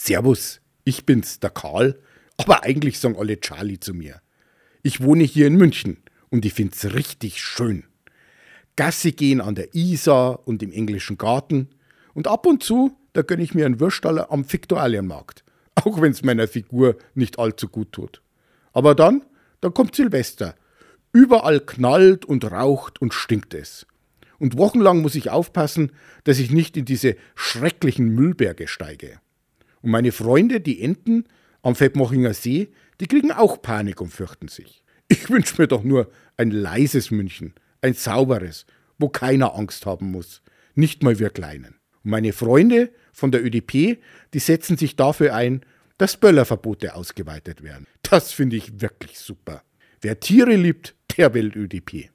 Servus, ich bin's, der Karl, aber eigentlich sagen alle Charlie zu mir. Ich wohne hier in München und ich find's richtig schön. Gassi gehen an der Isar und im englischen Garten und ab und zu, da gönn ich mir einen Würstaller am Viktualienmarkt, auch wenn's meiner Figur nicht allzu gut tut. Aber dann kommt Silvester. Überall knallt und raucht und stinkt es. Und wochenlang muss ich aufpassen, dass ich nicht in diese schrecklichen Müllberge steige. Und meine Freunde, die Enten am Vettmachinger See, die kriegen auch Panik und fürchten sich. Ich wünsche mir doch nur ein leises München, ein sauberes, wo keiner Angst haben muss, nicht mal wir Kleinen. Und meine Freunde von der ÖDP, die setzen sich dafür ein, dass Böllerverbote ausgeweitet werden. Das finde ich wirklich super. Wer Tiere liebt, der wählt ÖDP.